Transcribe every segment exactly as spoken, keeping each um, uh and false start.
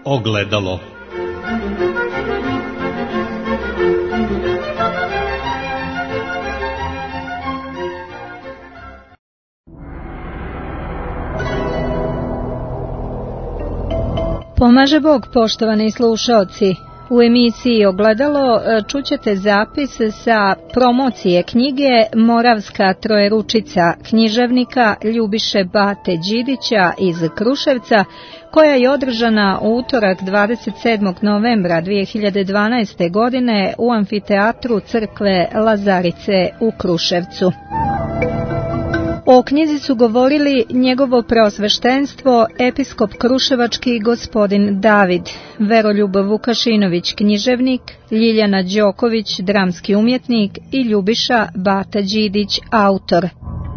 Ogledalo. Pomaže Bog, poštovani slušaoci. U emisiji Ogledalo čućete zapis sa promocije knjige Moravska trojeručica književnika Ljubiše Bate Đidića iz Kruševca, koja je održana u utorak dvadeset sedmog novembra dvije hiljade dvanaeste. godine u amfiteatru crkve Lazarice u Kruševcu. O knjizi su govorili njegovo preosveštenstvo, episkop kruševački gospodin David, Veroljub Vukašinović književnik, Ljiljana Đoković dramski umjetnik i Ljubiša Bata Đidić autor.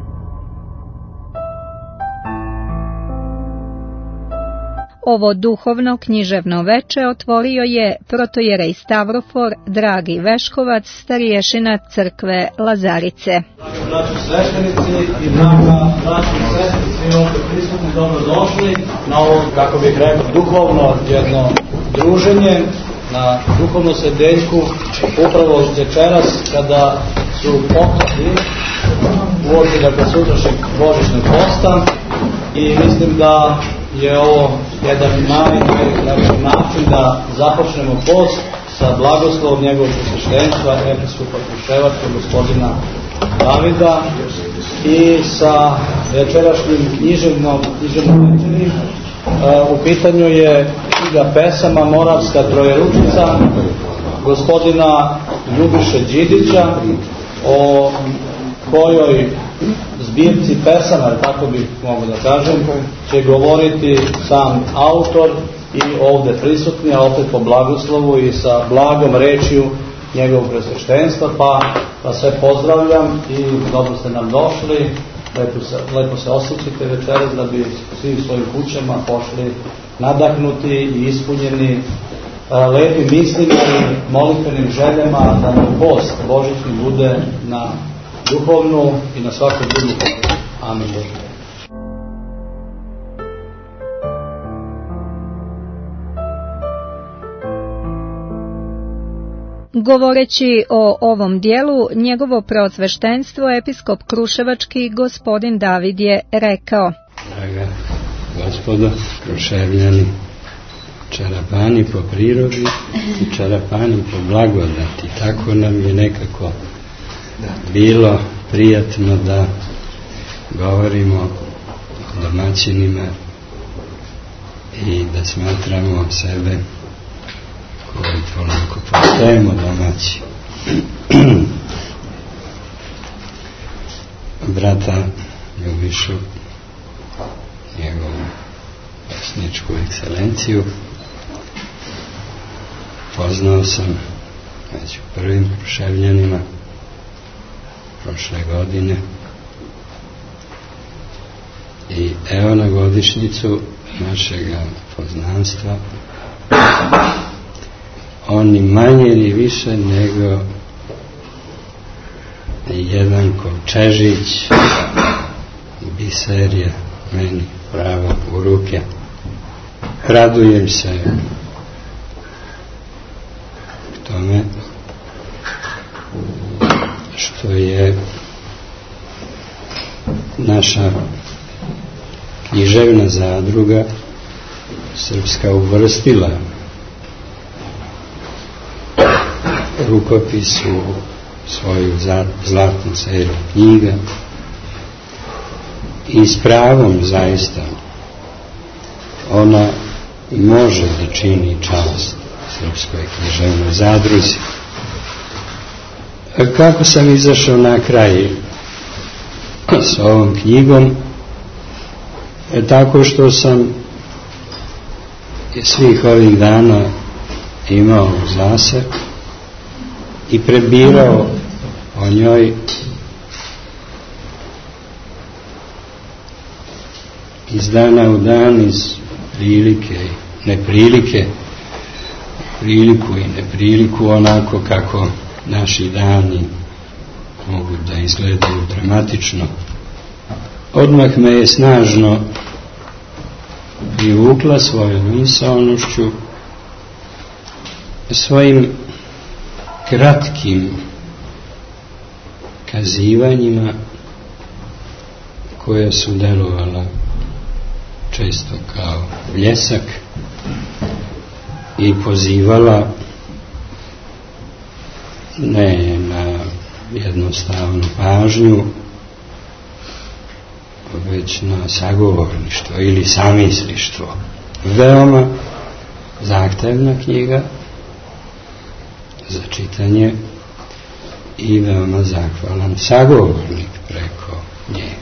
Ovo duhovno književno veče otvorio je protojerej Stavrofor Dragi Veškovac, starješina crkve Lazarice. Braći sveštenici i draga braći i sestre, svi ovdje prisutni, dobrodošli na ovo, kako bih rekao, duhovno jedno druženje, na duhovnu sedeljku, upravo večeras kada su pokladi uoči dakle sutrašnjeg božićnog posta, i mislim da je ovo jedan najbolji način da započnemo post sa blagoslovom njegovog presveštenstva episkopa Kruševačkog gospodina Davida i sa večerašnjim književnom književnom večeri. U pitanju je knjiga pesama Moravska trojeručica gospodina Ljubiše Đidića, o kojoj zbirci pesama, tako bih mogu da kažem, će govoriti sam autor i ovdje prisutni, a opet po blagoslovu i sa blagom rečju njegovog presveštenstva, pa, pa sve pozdravljam i dobro ste nam došli, lepo se, lepo se osjećite večeras da bi svi u svojim kućama pošli nadahnuti i ispunjeni a, lepim mislima i molitvenim željama da nam post božićni bude na duhovnu i na svaku drugu. Amin. Govoreći o ovom dijelu, njegovo preosveštenstvo episkop kruševački gospodin David je rekao: Draga gospodo, Kruševljani, čarapani po prirodi i čarapani po blagodati, tako nam je nekako bilo prijatno da govorimo o domaćinima i da smatramo sebe koji polako postajemo domaći. Brata Ljubišu, njegovu pesničku ekscelenciju, poznao sam već u prvim Kruševljanima prošle godine i evo na godišnicu našeg poznanstva on ni manje ni više nego jedan kovčežić biser je meni pravo u ruke. Radujem se k tome što je naša književna zadruga srpska uvrstila rukopis u svoju zlatnu seriju knjiga i s pravom zaista ona može da čini čast srpskoj književnoj zadruzi. Kako sam izašao na kraj s ovom knjigom? E, tako što sam svih ovih dana imao za se i prebirao o njoj iz dana u dan, iz prilike i neprilike, priliku i nepriliku, onako kako naši dani mogu da izgledaju dramatično. Odmah me je snažno privukla svojom misaonošću, svojim kratkim kazivanjima koja su delovala često kao bljesak i pozivala ne na jednostavnu pažnju, već na sagovorništvo ili samislištvo. Veoma zahtevna knjiga za čitanje i veoma zahvalan sagovornik preko nje.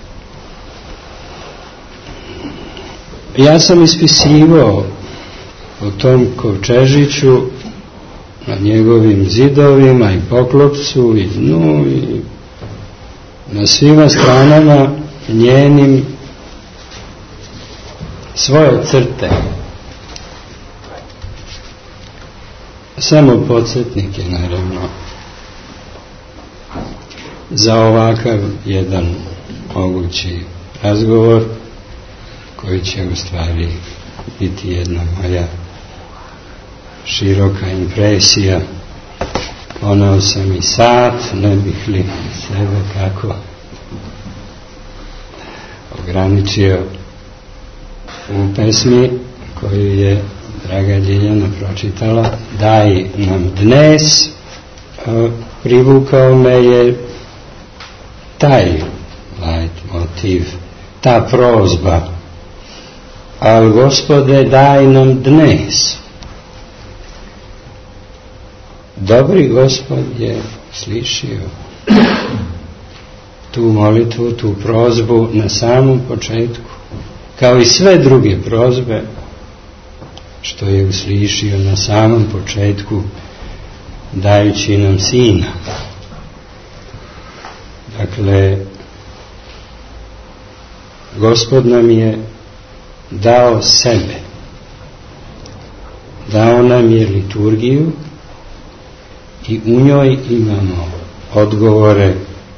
Ja sam ispisivao o tom kovčežiću na njegovim zidovima i poklopcu i dnu i na svima stranama njenim svoje crte. Samo podsjetnik je naravno za ovakav jedan mogući razgovor koji će u stvari biti jedna moja široka impresija. Poneo sam i sat, ne bih li sebe kako ograničio u pesmi koju je draga Ljiljana pročitala. Daj nam dnes, privukao me je taj light motiv, ta prozba, ali Gospode daj nam dnes. Dobri Gospod je slišio tu molitvu, tu prozbu na samom početku, kao i sve druge prozbe što je uslišio na samom početku dajući nam sina. Dakle, Gospod nam je dao sebe, dao nam je liturgiju i u njoj imamo odgovore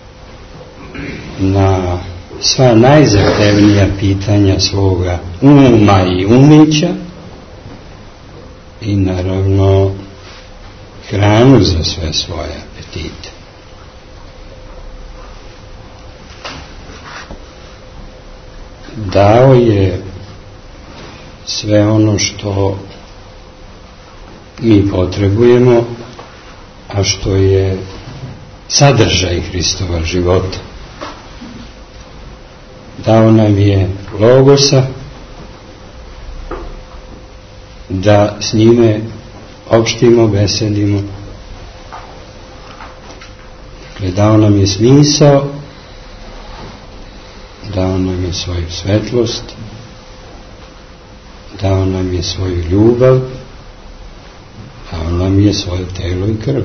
na sva najzahtevnija pitanja svoga uma i umića i naravno hranu za sve svoje apetite. Dao je sve ono što mi potrebujemo, a što je sadržaj Hristova života. Dao nam je Logosa da s njime opštimo, besedimo. Dakle, dao nam je smisao, dao nam je svoju svetlost, dao nam je svoju ljubav, dao nam je svoje telo i krv.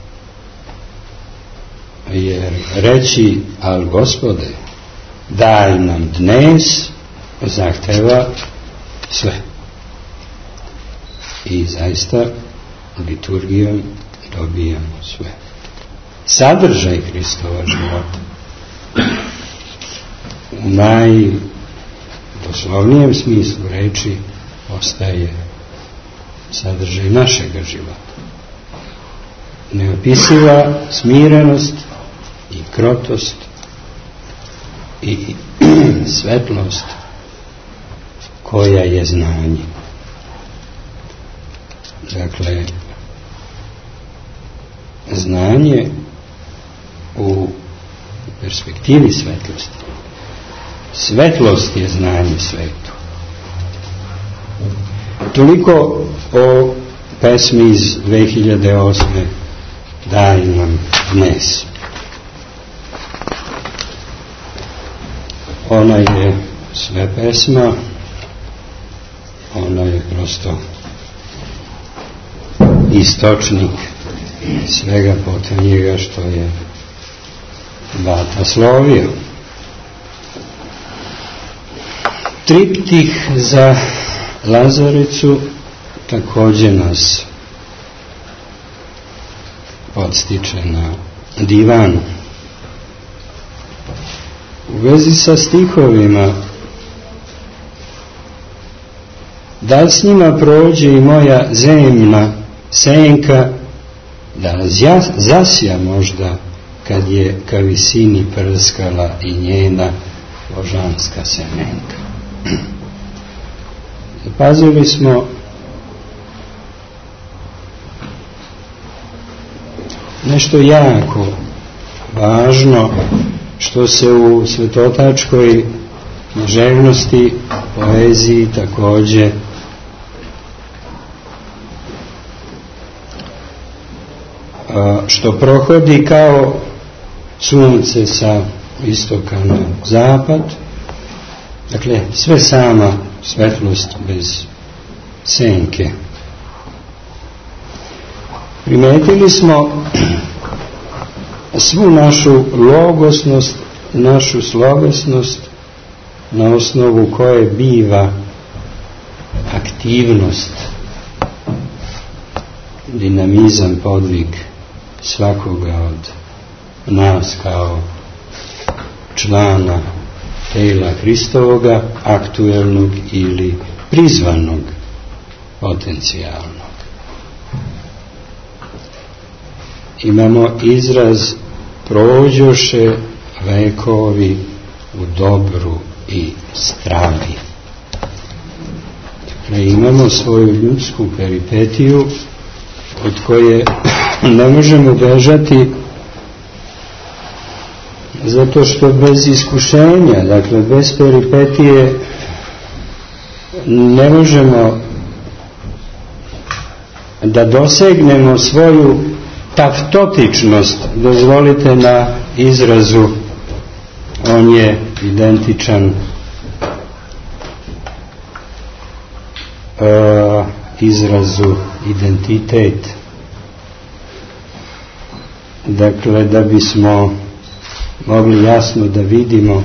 Jer reći, al Gospode, daj nam dnes, zahteva sve. I zaista liturgijom dobijamo sve. Sadržaj Hristova života u najdoslovnijem smislu reči ostaje sadržaj našega života. Neopisiva smirenost i krotost i svetlost koja je znanje. Dakle, znanje u perspektivi svetlosti. Svetlost je znanje svetu. Toliko o pesmi iz dve hiljade osme Daj nam dnes. Ona je sve pesma, ona je prosto istočnik svega potonjega što je vataslovio. Triptih za Lazaricu također nas podstiče na divan. U vezi sa stihovima da s njima prođe i moja zemna senka, da zasja možda kad je ka visini prskala i njena božanska semenka. Pazili smo nešto jako važno što se u svetotačkoj književnosti, poeziji također što prohodi kao sunce sa istoka na zapad, dakle sve sama svetlost bez senke. Primetili smo svu našu logosnost, našu slovesnost, na osnovu koje biva aktivnost, dinamizam, podvig svakoga od nas kao člana tela Hristovoga, aktuelnog ili prizvanog, potencijalnog. Imamo izraz prođoše vekovi u dobru i stravi. Dakle, imamo svoju ljudsku peripetiju od koje ne možemo bežati, zato što bez iskušenja, dakle bez peripetije, ne možemo da dosegnemo svoju taftotičnost. Dozvolite na izrazu, on je identičan uh, izrazu identitet. Dakle, da bismo mogli jasno da vidimo,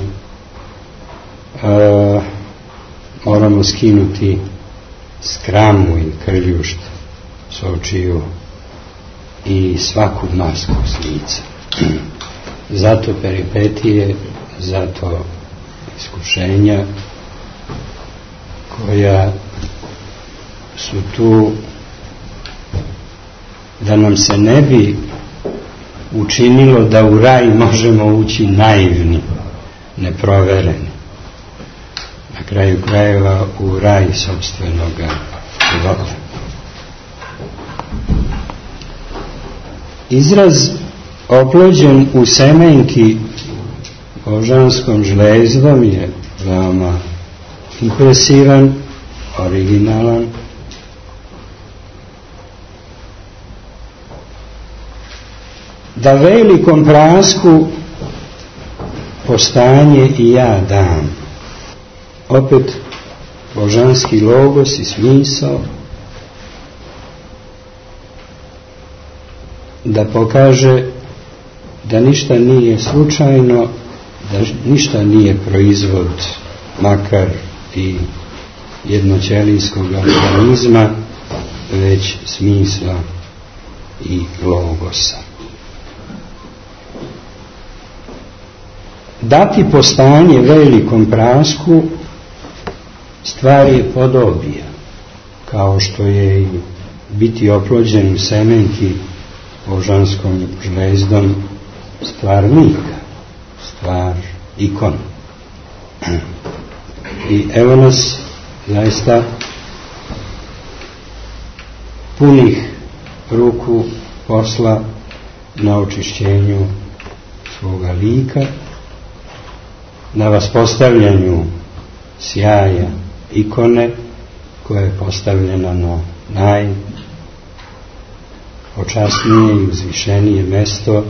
uh, moramo skinuti skramu i krljušt s očiju i svaku masku s lica. Zato peripetije, zato iskušenja koja su tu da nam se ne bi učinilo da u raj možemo ući naivni, neprovereni. Na kraju krajeva u raj sopstvenoga života. Izraz oplođen u semenki božanskom žlezdom je veoma impresivan, originalan. Da velikom prasku postanje i ja dam. Opet božanski logos i smisao da pokaže da ništa nije slučajno, da ništa nije proizvod makar i jednoćelijskog organizma, već smisla i logosa. Dati postanje velikom prasku stvar je podobija, kao što je i biti oplođen u semenki božanskom žlezdom stvar lika, stvar ikon. I evo nas zaista punih ruku posla na očišćenju svoga lika, na vaspostavljanju sjaja ikone koja je postavljena na najpočasnije i uzvišenije mesto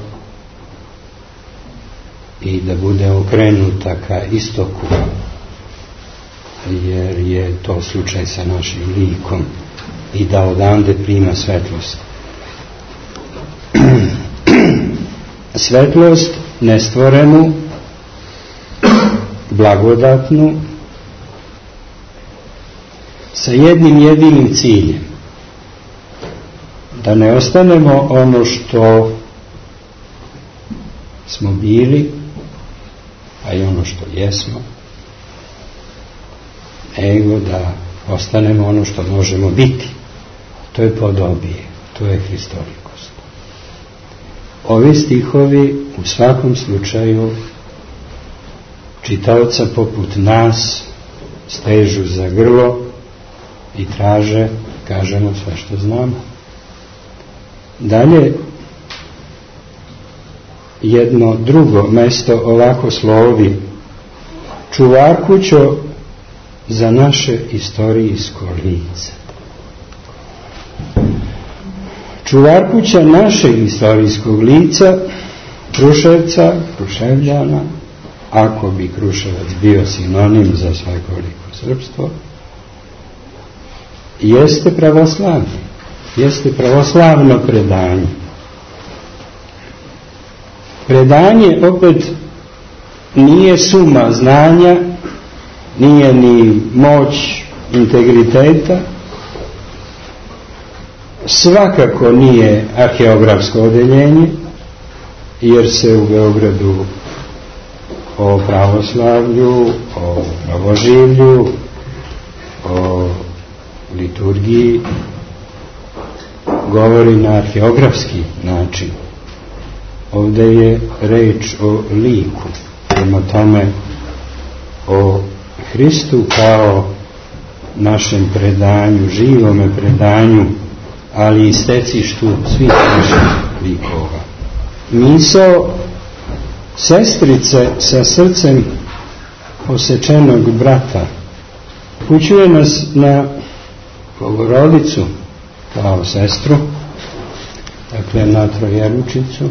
i da bude okrenuta ka istoku, jer je to slučaj sa našim likom, i da odande prima svetlost. Svetlost nestvorenu, blagodatnu, sa jednim jedinim ciljem: da ne ostanemo ono što smo bili, a i ono što jesmo, nego da postanemo ono što možemo biti. To je podobije, to je hristolikost. Ovi stihovi u svakom slučaju čitaoca poput nas stežu za grlo i traže, kažemo sve što znamo. Dalje, jedno drugo mesto ovako slovi: čuvar kućo za naše istorijsko lice. Čuvar kuća našeg istorijskog lica, Kruševca, Kruševljana, ako bi Kruševac bio sinonim za svekoliko srpstvo, jeste pravoslavni, jeste pravoslavno predanje. Predanje opet nije suma znanja, nije ni moć integriteta, svakako nije arheografsko odeljenje, jer se u Beogradu o pravoslavlju, o pravoživlju, o liturgiji govori na arheografski način. Ovdje je reč o liku, prema tome o Hristu kao našem predanju, živome predanju, ali i stecištu svih naših likova. Misao sestrice sa srcem posečenog brata upućuje nas na Bogorodicu kao sestru, dakle na Trojeručicu,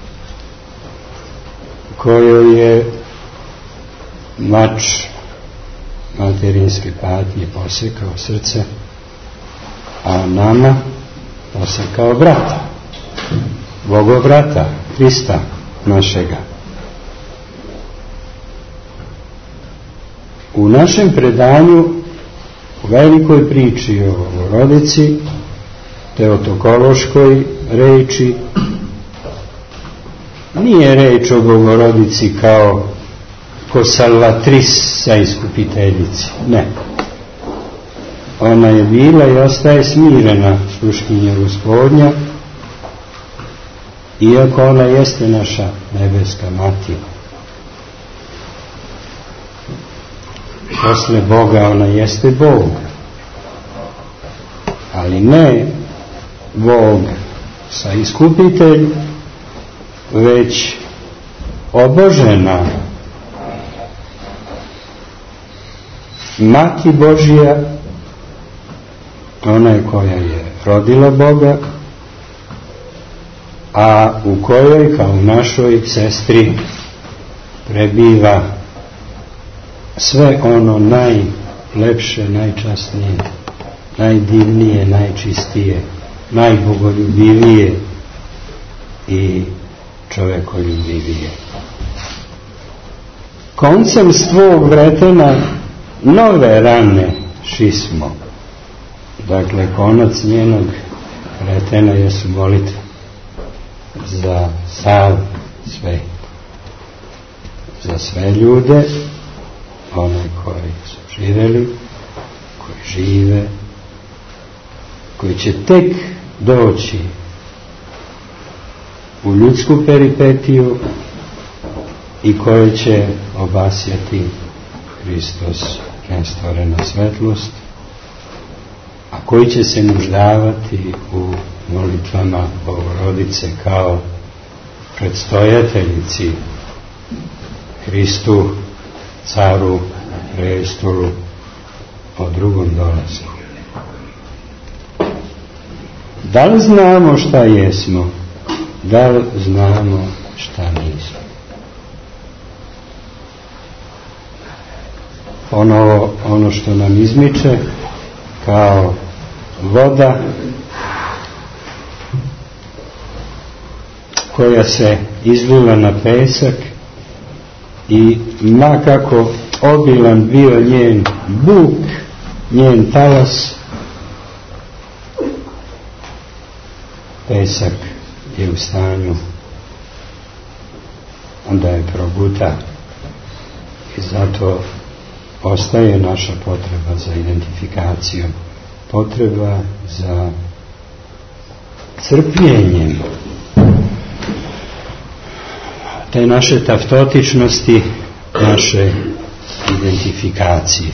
kojoj je mač materinske patnje posekao srce, a nama posekao brata, Bogobrata, Hrista našega. U našem predanju, u velikoj priči o Bogorodici, teotokološkoj reči, nije reč o Bogorodici kao ko salvatrisa iskupiteljici, ne. Ona je bila i ostaje smirena sluškinja Gospodnja, iako ona jeste naša nebeska mati. Posle Boga ona jeste Bog, ali ne Bog sa iskupitelj, već obožena Mati Božja, ona je koja je rodila Boga, a u kojoj, kao u našoj sestri, prebiva sve ono najlepše, najčasnije, najdivnije, najčistije, najbogoljubivije i čovekoljubivije. Koncem svog vretena nove rane šismo. Dakle, konac njenog vretena jesu molitve za sav svet, za sve ljude, one koji su živeli, koji žive, koji će tek doći u ljudsku peripetiju i koji će obasjati Hristos nestvorena svetlost, a koji će se nuždavati u molitvama Bogorodice kao predstojateljici Hristu, caru, prestolu o drugom dolasku. Da li znamo šta jesmo? Da li znamo šta nismo? Ono, ono što nam izmiče kao voda koja se izliva na pesak i ma kako obilan bio njen buk, njen talas, pesak je u stanju onda je proguta i zato ostaje naša potreba za identifikacijom, potreba za crpljenjem te naše taftotičnosti, naše identifikacije.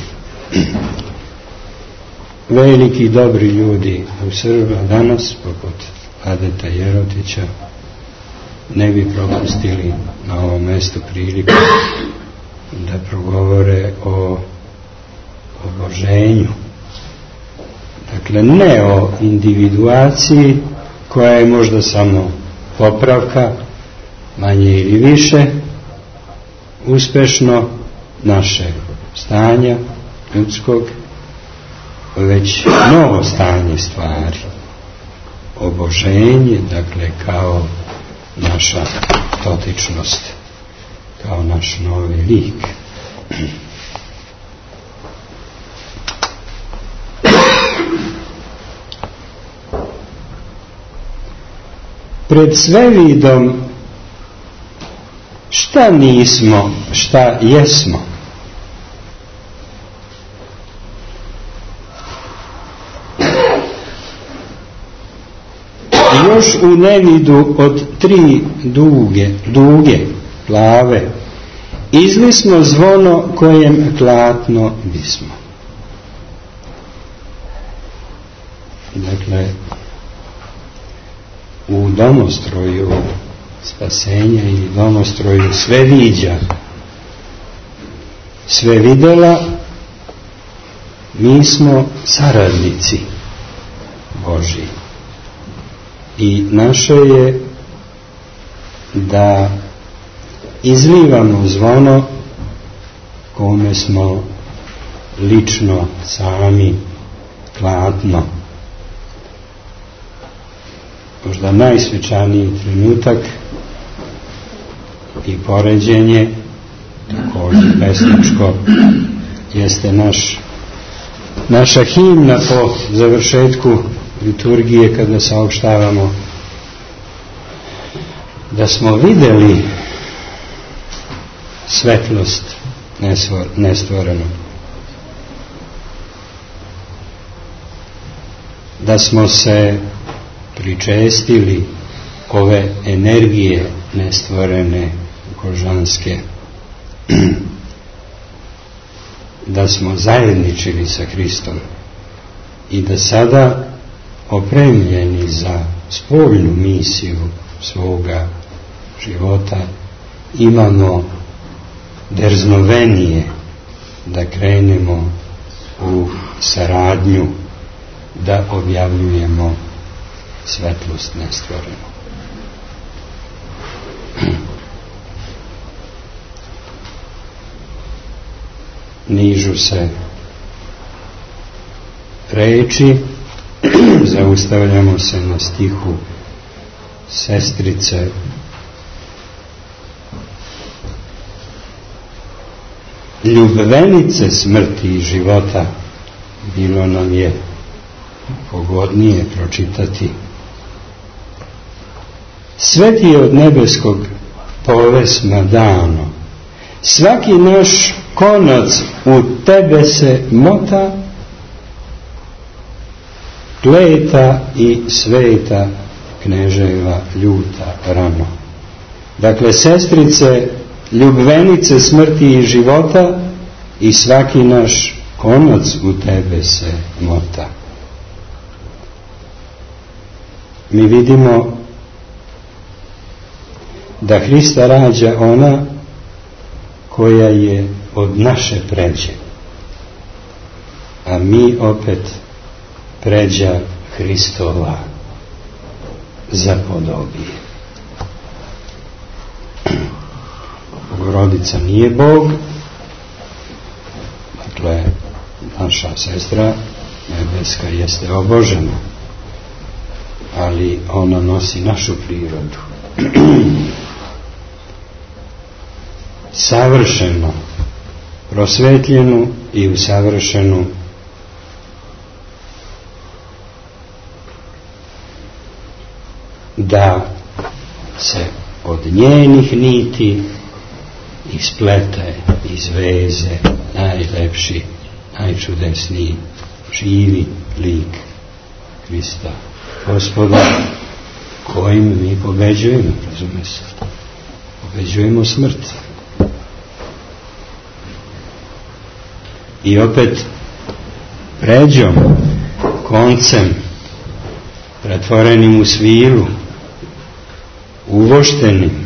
Veliki dobri ljudi u Srbiji danas, poput Adeta Jerotića, ne bi propustili na ovom mjestu priliku da progovore o oboženju. Dakle, ne o individuaciji koja je možda samo popravka, manje ili više, uspešno naše stanja ljudskog, već novo stanje stvari. Oboženje, dakle, kao naša totičnost, kao naš novi lik. Pred svevidom šta nismo, šta jesmo. Još u nevidu od tri duge, duge glave izli smo zvono kojem klatno bismo. Dakle, u domostroju spasenja i domostroju sve viđa, sve videla, mi smo saradnici Božji. I naše je da izlivamo zvono kome smo lično sami klatno. Možda najsvečaniji trenutak i poređenje, također pesničko, jeste naš, naša himna po završetku liturgije, kada saopštavamo da smo vidjeli svetlost nestvorenu, da smo se pričestili ove energije nestvorene kožanske, da smo zajedničili sa Hristom i da sada opremljeni za spoljnu misiju svoga života imamo drznovenije da krenemo u saradnju, da objavljujemo svetlost nestvorenu. Nižu se reči, zaustavljamo se na stihu sestrice ljubvenice smrti i života. Bilo nam je pogodnije pročitati: sve ti je od nebeskog povesma dano, svaki naš konac u tebe se mota, kleta i sveta kneževa ljuta rano. Dakle, sestrice ljubvenice smrti i života, i svaki naš konac u tebe se mota. Mi vidimo da Hrista rađa ona koja je od naše pređe, a mi opet pređa Hristova zapodobije. Bogorodica nije Bog, dakle naša sestra nebeska jeste obožena, ali ona nosi našu prirodu. Savršeno prosvetljenu i usavršenu, da se od njenih niti isplete iz veze najlepši, najčudesniji, živi lik Hrista Gospoda, kojim mi pobeđujemo, razume se, pobeđujemo smrt. I opet pređom, koncem, pretvorenim u svilu, uvoštenim,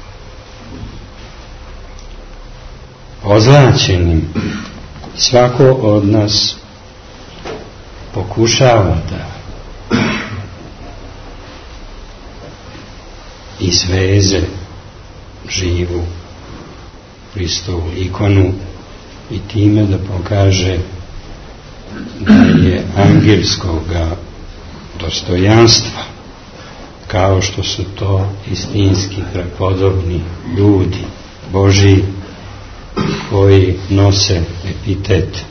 ozlačenim, svako od nas pokušava da iz veze živu Hristovu ikonu i time da pokaže da je angelskoga dostojanstva, kao što su to istinski prepodobni ljudi Božji koji nose epitet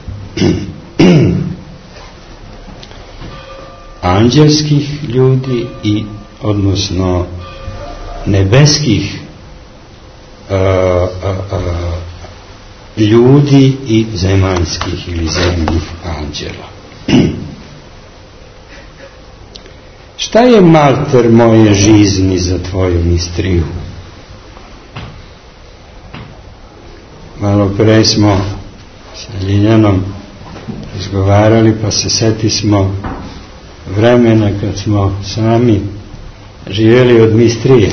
anđelskih ljudi i odnosno nebeskih a, a, a, ljudi i zemaljskih ili zemljih anđela. Šta je malter moje žizni za tvoju mistriju? Malo pre smo sa Ljiljanom izgovarali, pa se seti smo vremena kad smo sami živjeli od mistrije.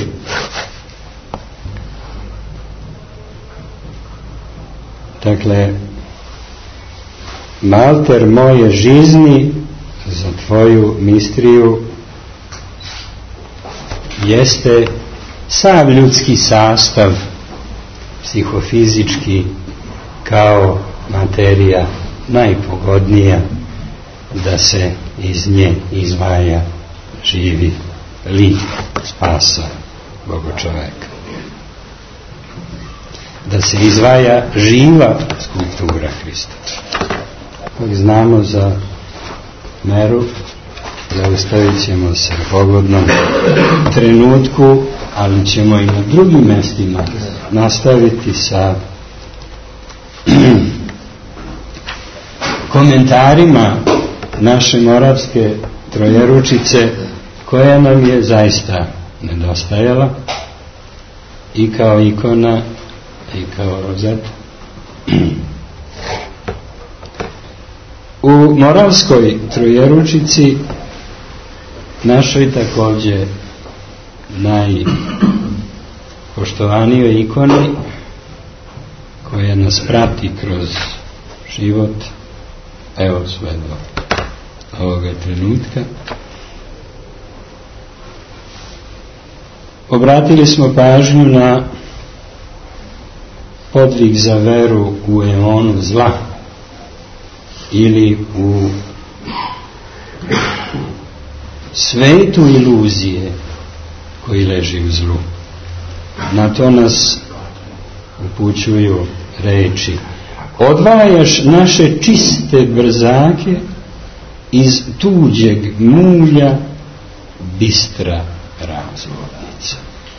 Dakle, malter moje žizni za tvoju mistriju jeste sav ljudski sastav, psihofizički, kao materija najpogodnija da se iz nje izvaja živi lik spasa Boga čoveka. Da se izvaja živa skulptura Hrista. Kako znamo za meru, zaustavit ćemo se u pogodnom trenutku, ali ćemo i na drugim mestima nastaviti sa komentarima naše moravske trojeručice, koja nam je zaista nedostajala i kao ikona i kao rozeta. U moravskoj trojeručici, našoj takođe najpoštovanijoj ikoni, koja nas prati kroz život, evo sve do ovoga trenutka, obratili smo pažnju na podvig za veru u eonu zla ili u svetu iluzije koji leži u zlu. Na to nas upućuju reči: odvajaš naše čiste brzake iz tuđeg mulja, bistra razvodnica.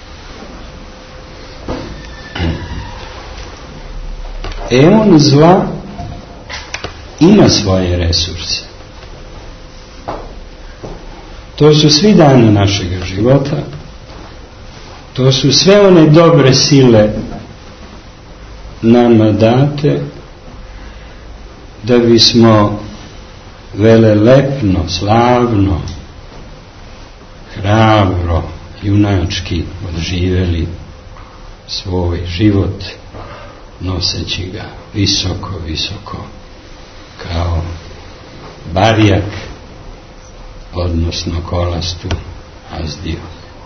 Eon zla ima svoje resurse. To su svi dani našeg života, to su sve one dobre sile nama date da bismo velelepno, slavno, hrabro, junački odživjeli svoj život, noseći ga visoko, visoko kao barjak, odnosno kolastu azdiju.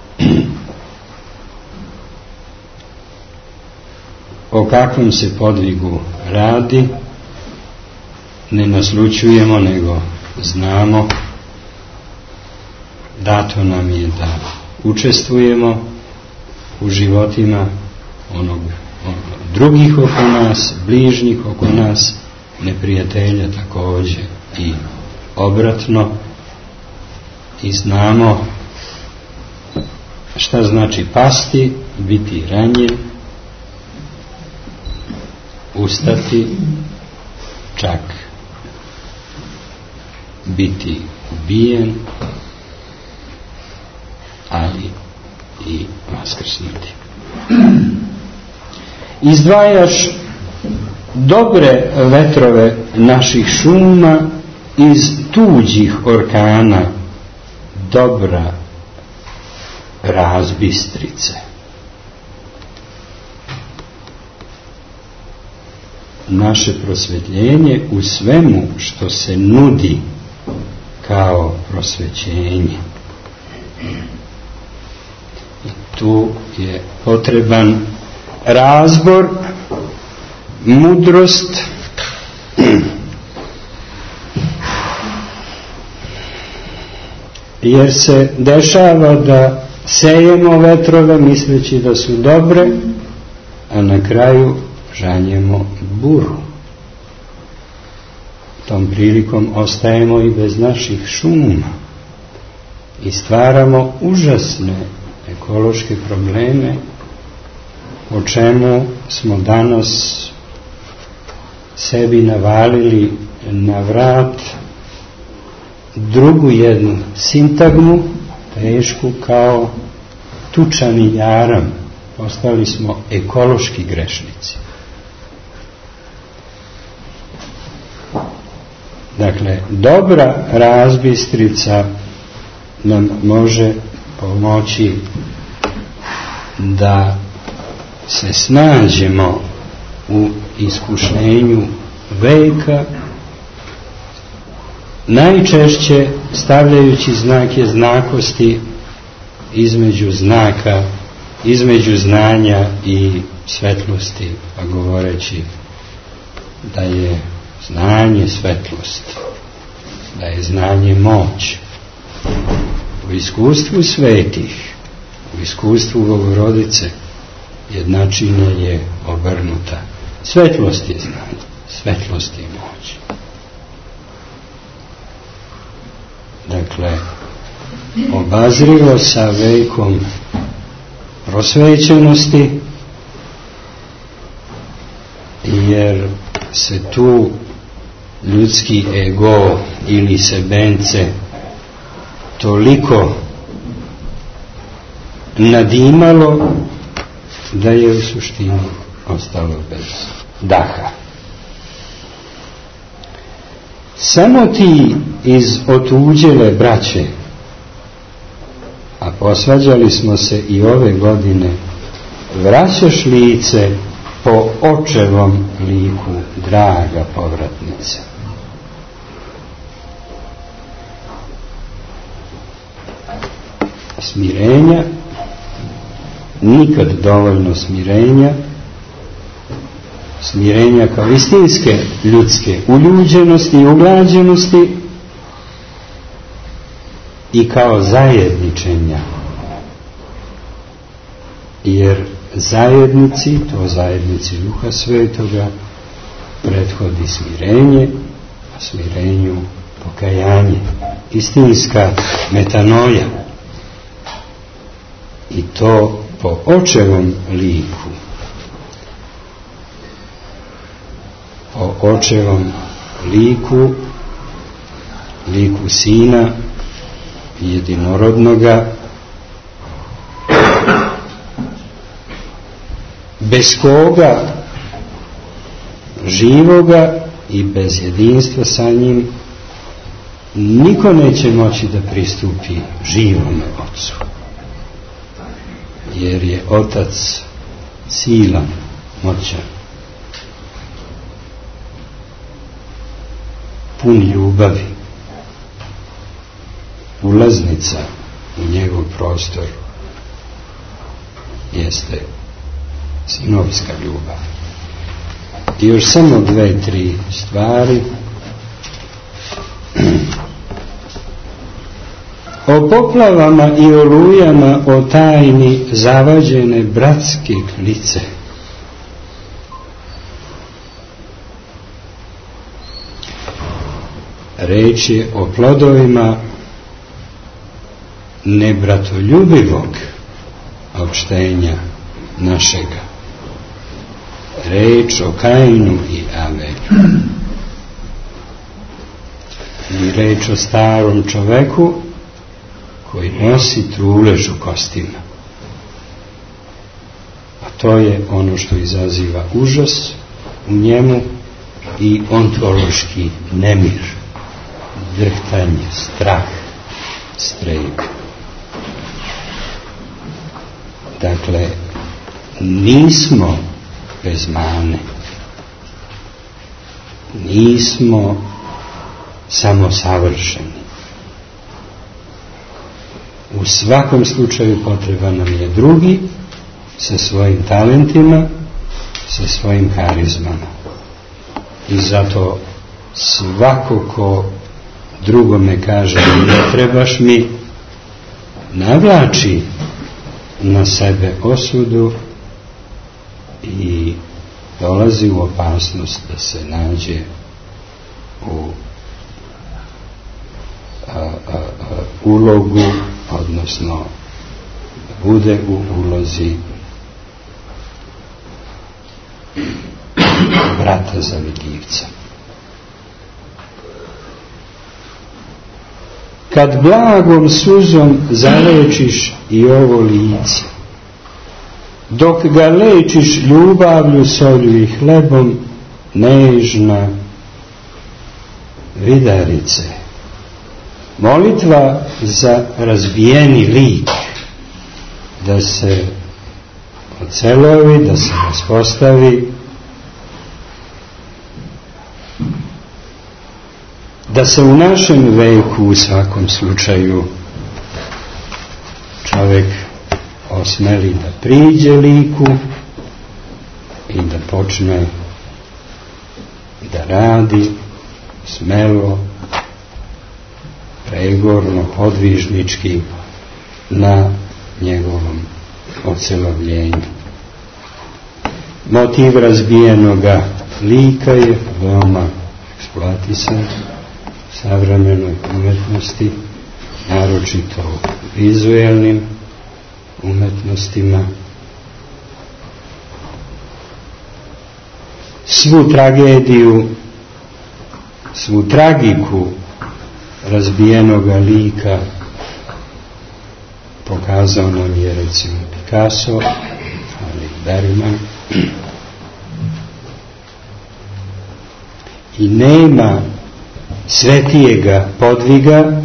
O kakvom se podvigu radi ne naslućujemo, nego znamo. Dato nam je da učestvujemo u životima onog, onog drugih oko nas, bližnjih oko nas, neprijatelja takođe i obratno, i znamo šta znači pasti, biti ranjen ustati, čak biti ubijen, ali i vaskrsnuti. Izdvajaš dobre vetrove naših šuma iz tuđih orkana, dobra razbistrice. Naše prosvjetljenje u svemu što se nudi kao prosvećenje. I tu je potreban razbor, mudrost, jer se dešava da sejemo vetrove misleći da su dobre, a na kraju žanjemo buru. Tom prilikom ostajemo i bez naših šuma i stvaramo užasne ekološke probleme, o čemu smo danas sebi navalili na vrat drugu jednu sintagmu, tešku kao tučani jaram. Postali smo ekološki grešnici. Dakle, dobra razbistrica nam može pomoći da se snađemo u iskušenju veka, najčešće stavljajući znak jednakosti između znaka, između znanja i svetlosti, pa govoreći da je znanje svetlost, da je znanje moć. U iskustvu svetih, u iskustvu Bogorodice, jednačina je obrnuta. Svetlost je znanje, svetlost je moć. Dakle, obazrivo sa vekom prosvećenosti, jer se tu ljudski ego ili sebence toliko nadimalo da je u suštini ostalo bez daha. Samo ti iz otuđele braće, a posvađali smo se i ove godine, vraćaš lice po očevom liku, draga povratnice. Smirenja, nikad dovoljno smirenja, smirenja kao istinske ljudske uljuđenosti i uglađenosti i kao zajedničenja, jer zajednici, to zajednici Duha Svetoga, prethodi smirenje, a smirenju pokajanje, istinska metanoja, i to po očevom liku, po očevom liku, liku Sina jedinorodnoga, bez koga živoga i bez jedinstva sa njim niko neće moći da pristupi živome Otcu, jer je Otac silan, moćan, pun ljubavi. Ulaznica u njegov prostor jeste sinovska ljubav. I još samo dve, tri stvari. O poplavama i olujama, o tajni zavađene bratske klice. Reč je o plodovima nebratoljubivog opštenja našega. reč o Kainu i Avelu. I reč o starom čoveku koji nosi trulež u kostima. A to je ono što izaziva užas u njemu i ontološki nemir, drhtanje, strah, streg. Dakle, nismo bez mane, nismo samo savršeni. U svakom slučaju potreban nam je drugi sa svojim talentima, sa svojim harizmama. I zato svako ko drugome kaže ne trebaš mi, navlači na sebe osudu i dolazi u opasnost da se nađe u a, a, a, ulogu, odnosno bude u ulozi brata zavidljivca. Kad blagom suzom zalečiš i ovo lice, dok ga lečiš ljubavlju, solju i hlebom, nežna vidarice, molitva za razbijeni lik, da se ocelovi, da se raspostavi, da se u našem veku u svakom slučaju čovjek osmeli da priđe liku i da počne da radi smelo, pregorno, podvižnički na njegovom ocelovljenju. Motiv razbijenoga lika je veoma eksploatisan u savremenoj umetnosti, naročito u vizuelnim umetnostima. Svu tragediju, svu tragiku razbijenoga lika pokazao nam je recimo Picasso, ali Bergman. I nema svetijega podviga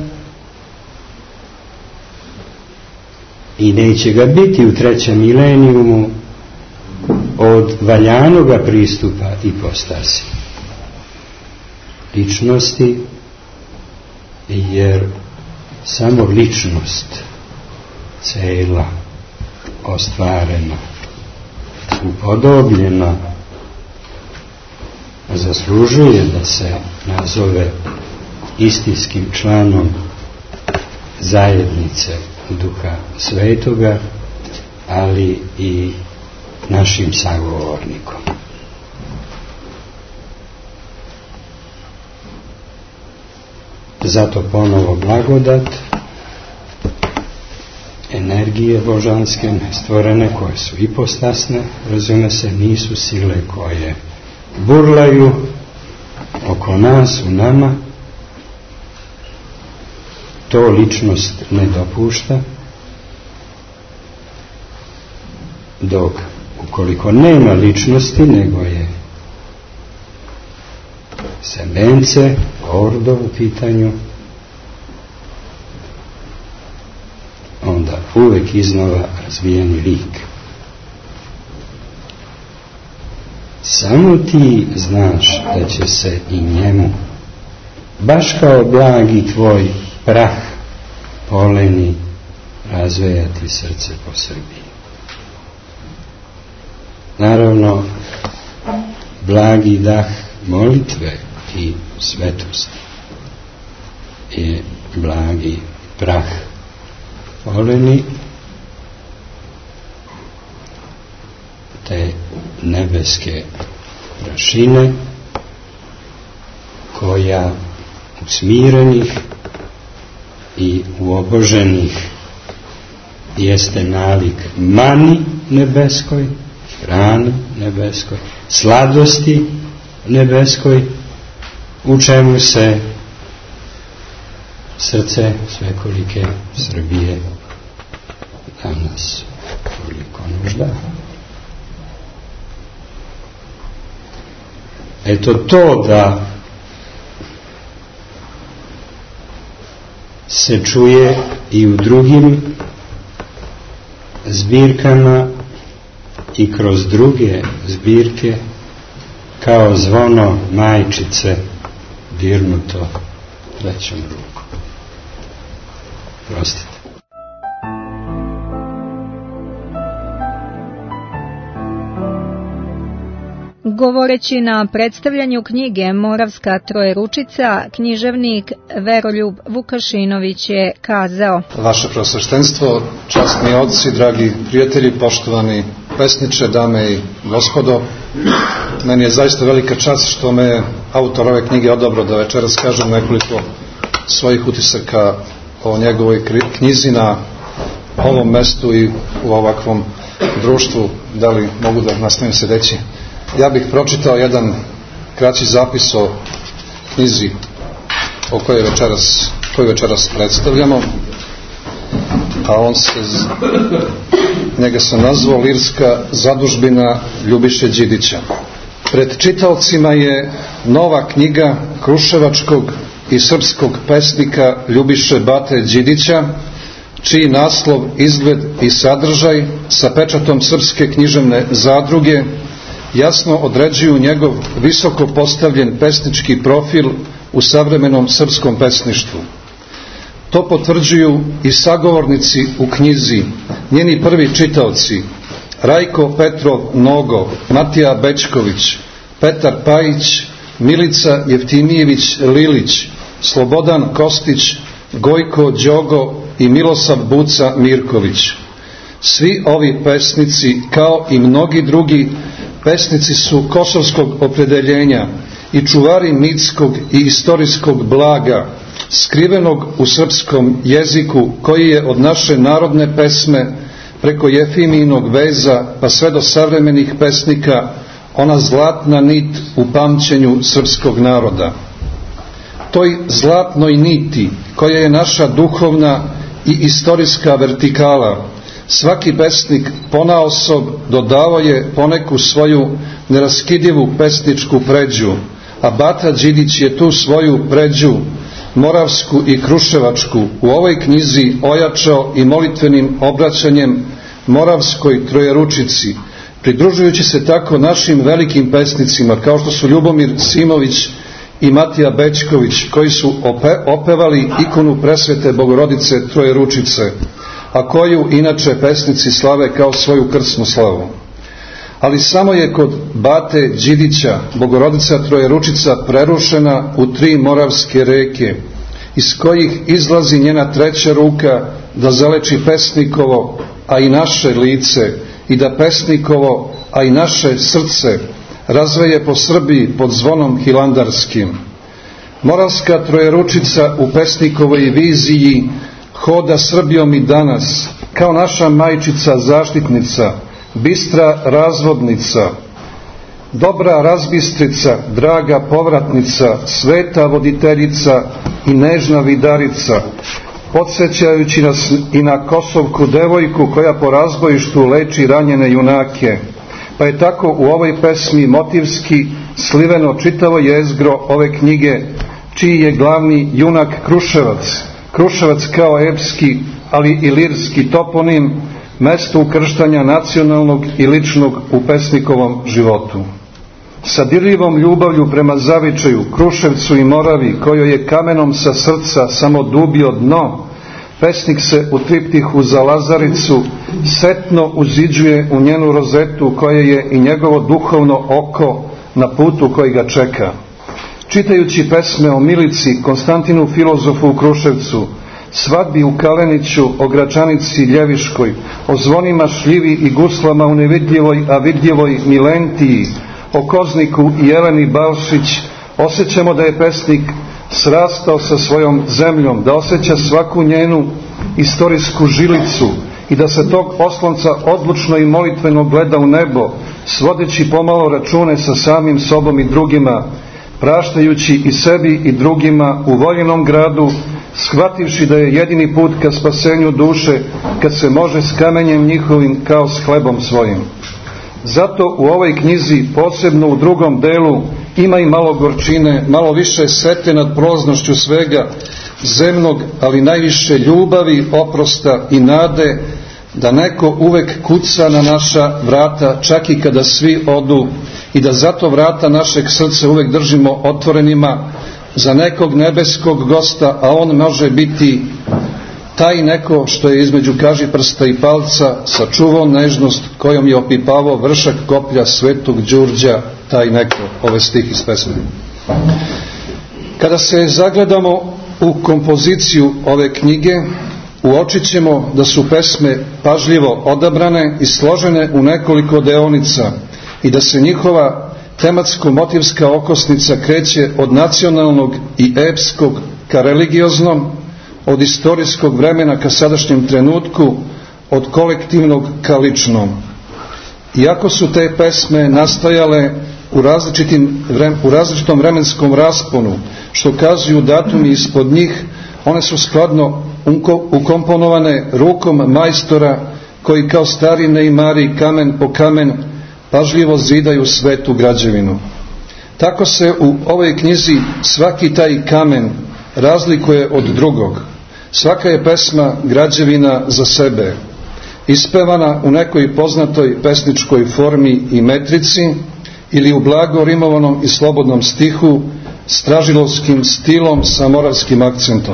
i neće ga biti u trećem milenijumu od valjanoga pristupa ipostasi ličnosti, jer samo ličnost cela, ostvarena, upodobljena, zaslužuje da se nazove istinskim članom zajednice Duha Svetoga, ali i našim sagovornikom. Zato ponovo blagodat, energije božanske stvorene koje su ipostasne, razume se, nisu sile koje burlaju oko nas, u nama. To ličnost ne dopušta, dok ukoliko nema ličnosti, nego je semence, ordo u pitanju, onda uvek iznova razvijeni lik. Samo ti znaš da će se i njemu, baš kao blagi tvoj prah poleni, razvejati srce po Srbiji. Naravno, blagi dah molitve i svetosti je blagi prah poleni te nebeske prašine koja u smirenih i u oboženih jeste nalik mani nebeskoj, što hrani nebeskoj, sladosti nebeskoj, u čemu se srce svekolike Srbije danas toliko nužda. Eto to da se čuje i u drugim zbirkama i kroz druge zbirke kao zvono majčice dirnuto trećom rukom. Prostite. Govoreći na predstavljanju knjige Moravska trojeručica, književnik Veroljub Vukašinović je kazao: Vaše Preosveštenstvo, časni oci, dragi prijatelji, poštovani pesniče, dame i gospodo, meni je zaista velika čast što me autor ove knjige odabrao da večeras kažem nekoliko svojih utisaka o njegovoj knjizi na ovom mestu i u ovakvom društvu. Da li mogu da nastavim sedeći? Ja bih pročitao jedan kraći zapis o knjizi o kojoj večeras, koju večeras predstavljamo, a on se, njega sam nazvao Lirska zadužbina Ljubiše Đidića. Pred čitaocima je nova knjiga kruševačkog i srpskog pesnika Ljubiše Bate Đidića, čiji naslov, izgled i sadržaj sa pečatom Srpske književne zadruge jasno određuju njegov visoko postavljen pesnički profil u savremenom srpskom pesništvu. To potvrđuju i sagovornici u knjizi, njeni prvi čitaoci: Rajko Petrov Nogo, Matija Bečković, Petar Pajić, Milica Jeftimijević Lilić, Slobodan Kostić, Gojko Đogo i Milosav Buca Mirković. Svi ovi pesnici, kao i mnogi drugi, pesnici su kosovskog opredeljenja i čuvari mitskog i istorijskog blaga, skrivenog u srpskom jeziku, koji je od naše narodne pesme preko Jefimijinog veza pa sve do savremenih pesnika ona zlatna nit u pamćenju srpskog naroda. Toj zlatnoj niti, koja je naša duhovna i istorijska vertikala, svaki pesnik ponaosob dodavao je poneku svoju neraskidivu pesničku pređu, a Bata Đidić je tu svoju pređu, moravsku i kruševačku, u ovoj knjizi ojačao i molitvenim obraćanjem Moravskoj trojeručici, pridružujući se tako našim velikim pesnicima kao što su Ljubomir Simović i Matija Bečković, koji su ope, opevali ikonu presvete Bogorodice trojeručice, a koju inače pesnici slave kao svoju krsnu slavu. Ali samo je kod Bate Đidića Bogorodica trojeručica prerušena u tri moravske reke, iz kojih izlazi njena treća ruka da zaleči pesnikovo, a i naše lice, i da pesnikovo, a i naše srce razveje po Srbiji pod zvonom hilandarskim. Moravska trojeručica u pesnikovoj viziji hoda Srbijom i danas, kao naša majčica zaštitnica, bistra razvodnica, dobra razbistrica, draga povratnica, sveta voditeljica i nežna vidarica, podsjećajući nas i na kosovku devojku koja po razbojištu leči ranjene junake. Pa je tako u ovoj pesmi motivski sliveno čitavo jezgro ove knjige, čiji je glavni junak Kruševac. Kruševac kao epski, ali i lirski toponim, mesto ukrštanja nacionalnog i ličnog u pesnikovom životu. Sa dirljivom ljubavlju prema zavičaju, Kruševcu i Moravi, kojoj je kamenom sa srca samo dubio dno, pesnik se u triptihu za Lazaricu setno uziđuje u njenu rozetu, koja je i njegovo duhovno oko na putu koji ga čeka. Čitajući pesme o Milici, Konstantinu filozofu u Kruševcu, svadbi u Kaleniću, o Gračanici Ljeviškoj, o zvonima šljivi i guslama u nevidljivoj, a vidljivoj Milentiji, o Kozniku i Jeleni Balšić, osjećamo da je pesnik srastao sa svojom zemljom, da osjeća svaku njenu istorijsku žilicu i da se tog oslonca odlučno i molitveno gleda u nebo, svodeći pomalo račune sa samim sobom i drugima, praštajući i sebi i drugima u voljenom gradu, shvativši da je jedini put ka spasenju duše, kad se može s kamenjem njihovim kao s hlebom svojim. Zato u ovoj knjizi, posebno u drugom delu, ima i malo gorčine, malo više sete nad prolaznošću svega zemnog, ali najviše ljubavi, oprosta i nade, da neko uvek kuca na naša vrata, čak i kada svi odu, i da zato vrata našeg srca uvek držimo otvorenima za nekog nebeskog gosta, a on može biti taj neko što je između kažiprsta i palca sačuvao nežnost kojom je opipavao vršak koplja svetog Đurđa, taj neko, ove stih iz pesme. Kada se zagledamo u kompoziciju ove knjige, uočit ćemo da su pesme pažljivo odabrane i složene u nekoliko deonica i da se njihova tematsko-motivska okosnica kreće od nacionalnog i epskog ka religioznom, od istorijskog vremena ka sadašnjem trenutku, od kolektivnog ka ličnom. Iako su te pesme nastajale u, različitim, u različitom vremenskom rasponu, što kazuju datumi ispod njih, one su skladno ukomponovane rukom majstora koji kao stari neimari kamen po kamen pažljivo zidaju svetu građevinu. Tako se u ovoj knjizi svaki taj kamen razlikuje od drugog. Svaka je pesma građevina za sebe, ispevana u nekoj poznatoj pesničkoj formi i metrici ili u blago rimovanom i slobodnom stihu, stražilovskim stilom sa moravskim akcentom.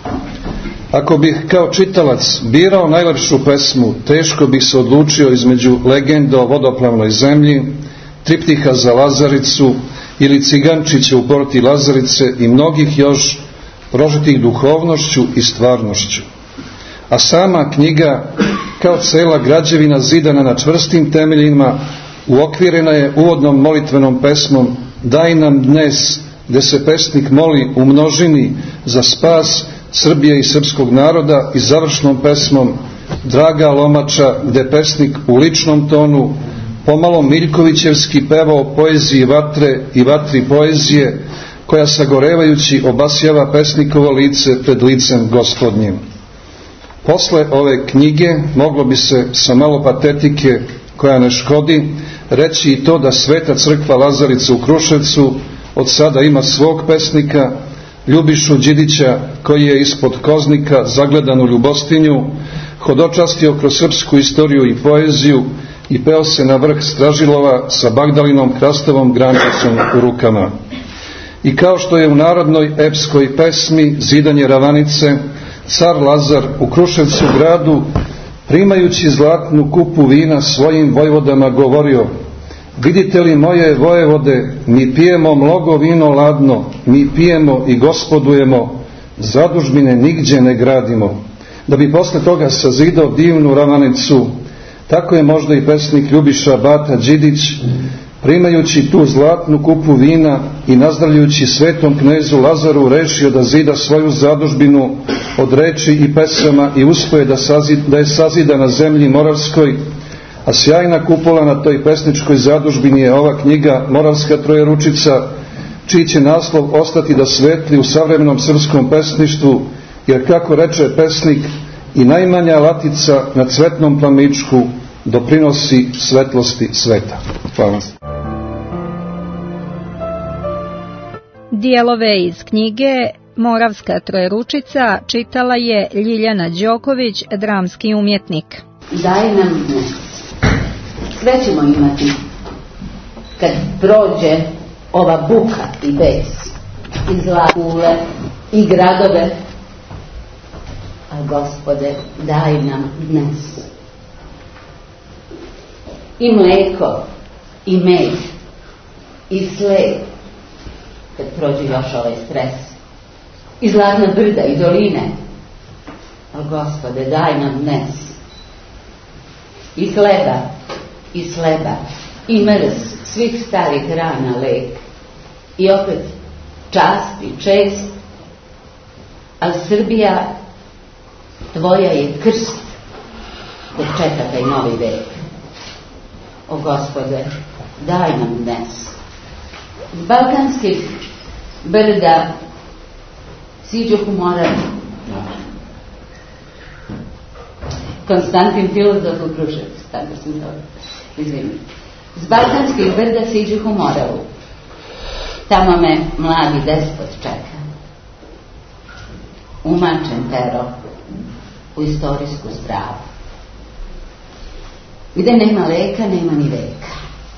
Ako bih kao čitalac birao najlepšu pesmu, teško bih se odlučio između legende o vodoplavnoj zemlji, triptiha za Lazaricu ili Cigančića u porti Lazarice i mnogih još prožitih duhovnošću i stvarnošću. A sama knjiga, kao cela građevina zidana na čvrstim temeljima, uokvirena je uvodnom molitvenom pesmom Daj nam dnes, gde se pesnik moli u množini za spas Srbije i srpskog naroda, i završnom pesmom Draga lomača, gde pesnik u ličnom tonu pomalo Miljkovićevski pevao poeziji vatre i vatri poezije, koja sagorevajući obasjava pesnikovo lice pred licem Gospodnjim. Posle ove knjige moglo bi se sa malo patetike, koja ne škodi, reći i to da Sveta crkva Lazarica u Kruševcu od sada ima svog pesnika, Ljubišu Đidića, koji je ispod Koznika zagledan u Ljubostinju, hodočastio kroz srpsku istoriju i poeziju i peo se na vrh Stražilova sa Bagdalinom hrastovom grančicom u rukama. I kao što je u narodnoj epskoj pesmi Zidanje ravanice, car Lazar u Kruševcu gradu, primajući zlatnu kupu vina svojim vojvodama govorio: vidite li moje vojevode, mi pijemo mnogo vino ladno, mi pijemo i gospodujemo, zadužbine nigdje ne gradimo. Da bi posle toga sazidao divnu ravanicu, tako je možda i pesnik Ljubiša Bata Đidić, primajući tu zlatnu kupu vina i nazdravljujući svetom knezu Lazaru, rešio da zida svoju zadužbinu od reči i pesama i uspoje da, sazid, da je sazida na zemlji moravskoj, a sjajna kupola na toj pesničkoj zadužbini je ova knjiga Moravska trojeručica, čiji će naslov ostati da svetli u savremenom srpskom pesništvu, jer kako reče pesnik, i najmanja latica na cvetnom plamičku doprinosi svetlosti sveta. Hvala. Dijelove iz knjige Moravska trojeručica čitala je Ljiljana Đoković, dramski umjetnik. Daj nam dnes. Sve ćemo imati kad prođe ova buka i bes, i zla kule, i gradove. A Gospode, daj nam dnes. I mleko, i med, i sled, kad prođe još ovaj stres. I zlatna brda, i doline. A Gospode, daj nam dnes. I hleba, i sleba, i mrz svih starih rana lek, i opet čast i čest, a Srbija tvoja je krst kod čeka taj novi vek. O Gospode, daj nam dnes. Z balkanskih brda siđoh u Moravu. Konstantin filozof u Kruševcu, tako sam to izvinim. Z balkanskih brda siđoh u Moravu. Tamo me mladi despot čeka. Umačen pero u istorijsku zbravu. Gde nema leka, nema ni veka.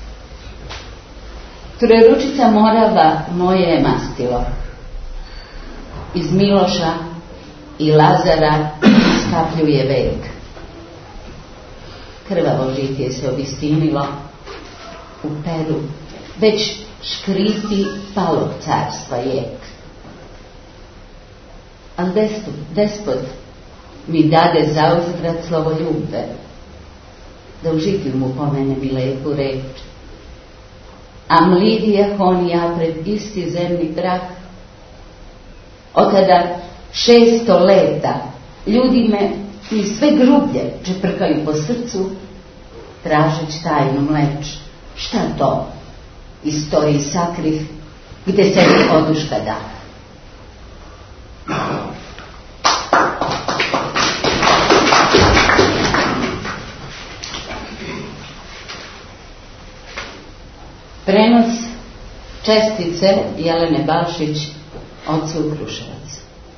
Trojeručica Morava moje je mastilo. Iz Miloša i Lazara skapljuje vek. Krvavo žitje se obistinilo u Peru, već škriti palog carstva jek. Al despot, despot mi dade zauzvrat slovo ljube, da u žitju mu pomene mi lepu reč. A mlidijah on i ja pred isti zemlji prah. Otada šesto leta ljudi me i sve grublje čeprkaju po srcu, tražeć tajnu mleč. Šta to? Istoriji sakrih, gde se mi oduška da. Prenos čestice Jelene Balšić ocu u Kruševac.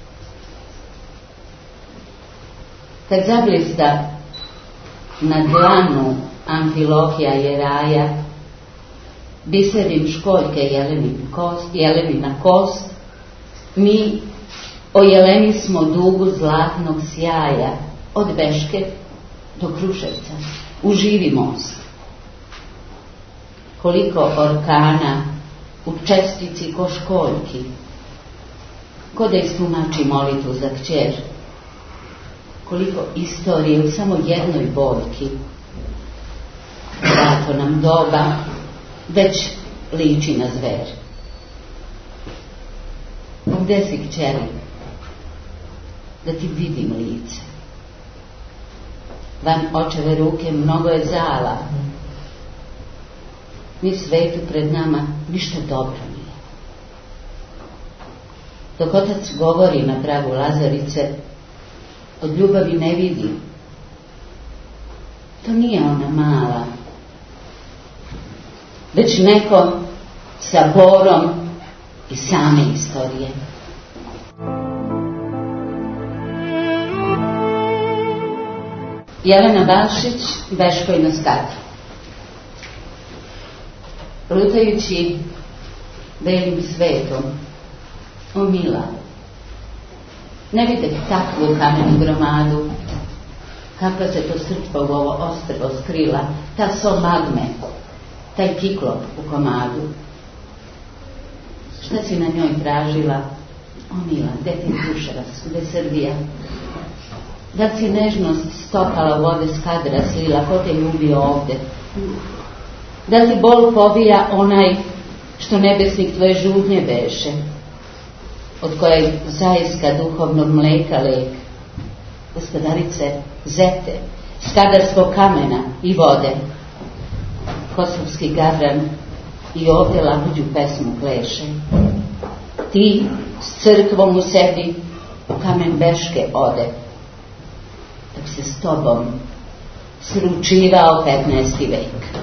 Kad zablista na dlanu Amfilohija Jeraja biserim školjke Jelenin kost, Jelenina kost, mi o Jeleni smo dugu zlatnog sjaja od Beške do Kruševca u živi most. Koliko orkana u čestici ko školjki, ko da istumači molitvu za kćer, koliko istorije u samo jednoj boljki. Dato nam doba već liči na zver. Gde si, kćeri, da ti vidim lice? Van očeve ruke mnogo je zala, ni svetu pred nama ništa dobro nije. Dok otac govori na pragu Lazarice, od ljubavi ne vidi. To nije ona mala, već neko sa borom i same istorije. Jelena Balšić, Beškojno stado. Lutajući belim svetom, o mila, ne videh takvu kamenu gromadu, kakva se to srčba u ovo ostrvo skrila, ta so magme, taj kiklop u komadu. Šta si na njoj tražila, o mila, gde ti Kruševac, gde Srbija? Da si nežnost stopala vode Skadra slila, ko te ljubio ovde? Da ti bol pobija onaj što nebesnik tvoje žudnje beše, od kojeg zajeska duhovnog mleka lek, gospodarice Zete, skadarskog kamena i vode, kosovski gavran i ovde labuđu pesmu kleše. Ti s crkvom u sebi u kamen Beške ode, dok se s tobom sručivao petnaesti vek.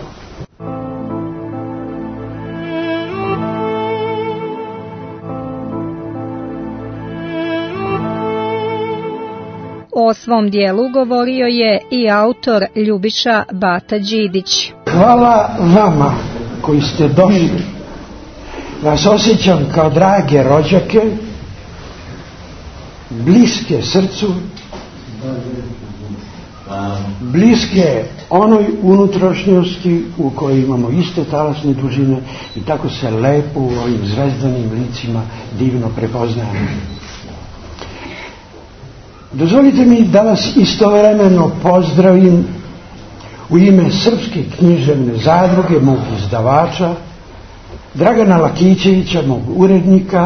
O svom dijelu govorio je i autor Ljubiša Bata Đidić. Hvala vama koji ste došli. Vas osjećam kao drage rođake, bliske srcu, bliske onoj unutrašnjosti u kojoj imamo iste talasne dužine i tako se lepo u ovim zvezdanim licima divno prepoznajemo. Dozvolite mi da vas istovremeno pozdravim u ime Srpske književne zadruge, mog izdavača, Dragana Lakićevića, mog urednika.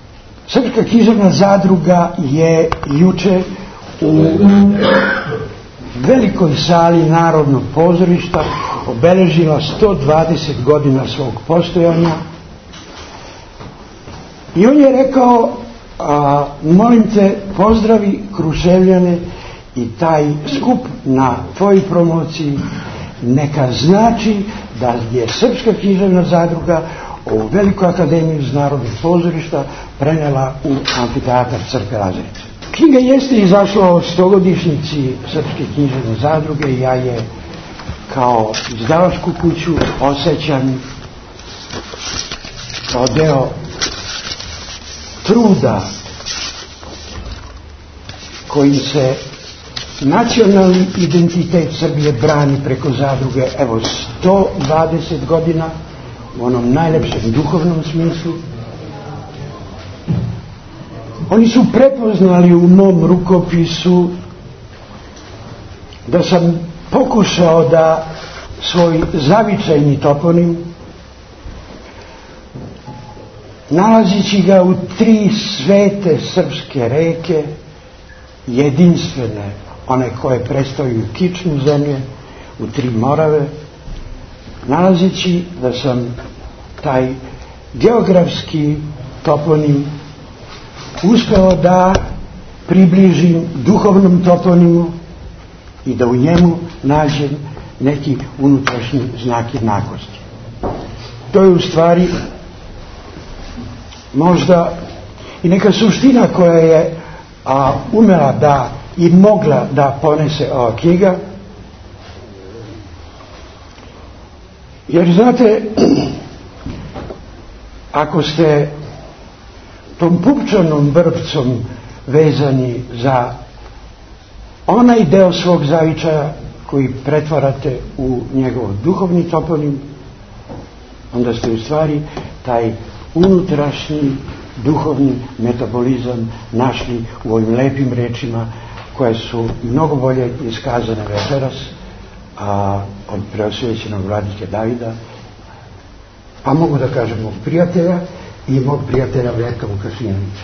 Srpska književna zadruga je juče u velikoj sali Narodnog pozorišta obeležila sto dvadeset godina svog postojanja. I on je rekao, a, molim te, pozdravi Kruševljane i taj skup na tvojoj promociji neka znači da je Srpska književna zadruga ovu veliku akademiju iz Narodnog pozorišta prenela u amfiteatar Crkve Lazarice. Knjiga jeste izašla o stogodišnjici Srpske književne zadruge i ja je kao izdavačku kuću osjećam kao deo truda kojim se nacionalni identitet Srbije brani preko zadruge, evo, sto dvadeset godina u onom najlepšem duhovnom smislu. Oni su prepoznali u mom rukopisu da sam pokušao da svoj zavičajni toponim, nalazići ga u tri svete srpske reke, jedinstvene, one koje predstavljaju kičmu zemlje, u tri Morave, nalazići da sam taj geografski toponim uspeo da približim duhovnom toponimu i da u njemu nađem neki unutrašnji znak jednakosti. To je u stvari možda i neka suština koja je a, umela da i mogla da ponese ova knjiga. Jer znate, ako ste tom pupčanom vrpcom vezani za onaj deo svog zavičaja koji pretvarate u njegov duhovni toponim, onda ste u stvari taj unutrašnji duhovni metabolizam našli u ovim lepim rečima koje su mnogo bolje iskazane večeras a, od preosvećenog vladike Davida, a mogu da kažem mog prijatelja i mog prijatelja Veljka Vukašinovića.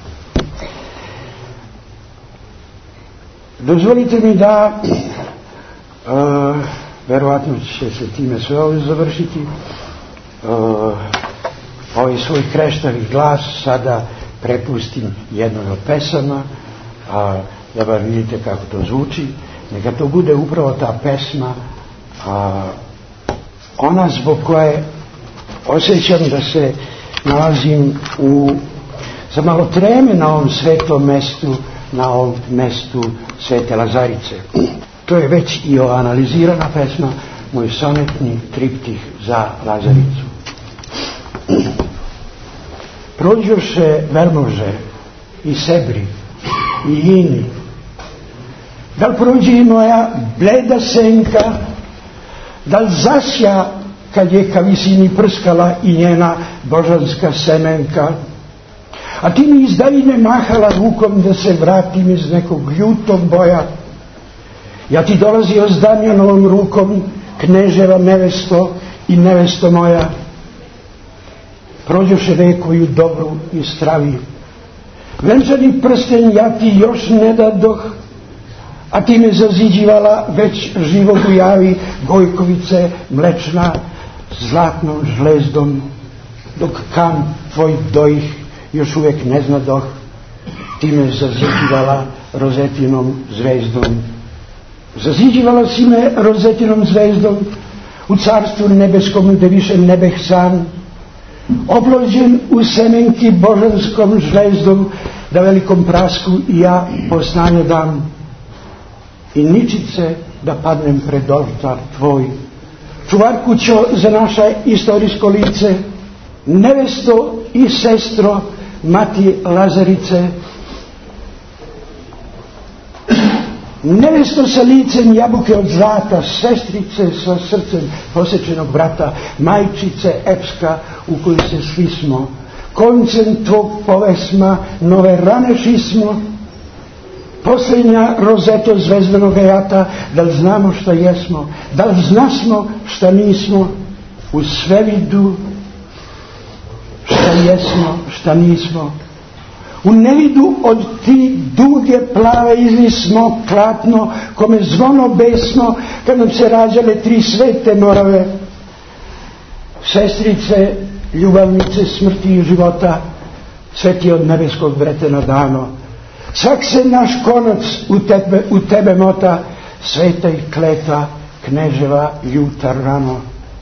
Dozvolite mi da uh, verovatno će se time sve ovo završiti, uh, ovaj svoj kreštavi glas sada prepustim jednoj od pesama, a da bar vidite kako to zvuči. Neka to bude upravo ta pesma, a, ona zbog koje osjećam da se nalazim u, za malo treme na ovom svetom mestu, na ovom mestu Svete Lazarice. To je već i analizirana pesma, moj sonetni triptih za Lazaricu. Prođoše Velmože i Sebri i Ini, da li prođe i moja bleda senka, da li zasja kad je ka visini prskala i njena božanska semenka, a ti mi iz daljine mahala rukom da se vratim iz nekog ljutog boja. Ja ti dolazio s Damjanovom rukom, kneževa nevesto i nevesto moja. Prođoše rekoju dobru i stravi, venčani prsten ja ti još ne dadoh, a ti me zaziđivala već živog u javi Gojkovice mlečna zlatnom žlezdom, dok kam tvoj dojih još uvijek ne znadoh, ti me zaziđivala rozetinom zvezdom. Zaziđivala si me rozetinom zvezdom u carstvu nebeskom gde više ne beh sam, oplođen u semenki božanskom žlezdom, da velikom prasku i ja poznanje dam i ničice da padnem pred oltar tvoj. Čuvar kućo za naše istorijsko lice, nevesto i sestro mati Lazarice, nevesto sa licem jabuke od zlata, sestrice sa srcem posečenog brata, majčice epska u koju se svi smo, koncem tvog povesma nove raneši smo, posljednja rozeto zvezdanog jata, da li znamo šta jesmo, da li znasmo šta nismo, u svevidu šta jesmo, šta nismo, U nevidu od ti duge plave izvismo klatno, kome zvono besno, kad nam se rađale tri svete morave, sestrice, ljubavnice smrti i života, sve ti od nebeskog vretena dano. Svak se naš konac u tebe, u tebe mota, sveta i kleta, kneževa ljuta rano.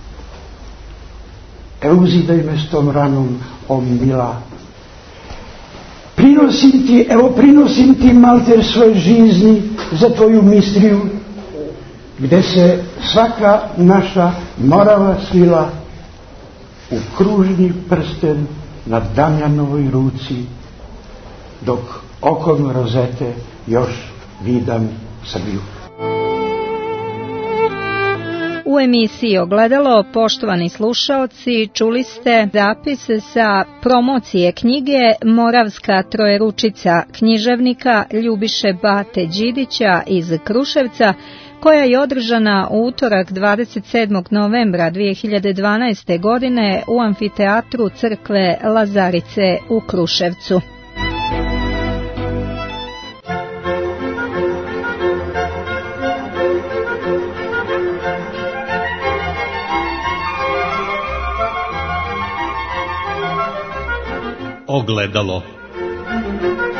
Evo uzidaj me s tom ranom, o mila. Prinosim ti, evo prinosim ti malter svoje žizni za tvoju mistriju, gde se svaka naša morava svila u kružni prsten na Damjanovoj ruci, dok okom rozete još vidam Srbiju. U emisiji Ogledalo, poštovani slušaoci, čuli ste zapis sa promocije knjige Moravska trojeručica književnika Ljubiše Bate Đidića iz Kruševca, koja je održana u utorak dvadeset sedmog novembra dvije hiljade dvanaeste. godine u amfiteatru crkve Lazarice u Kruševcu. Ogledalo.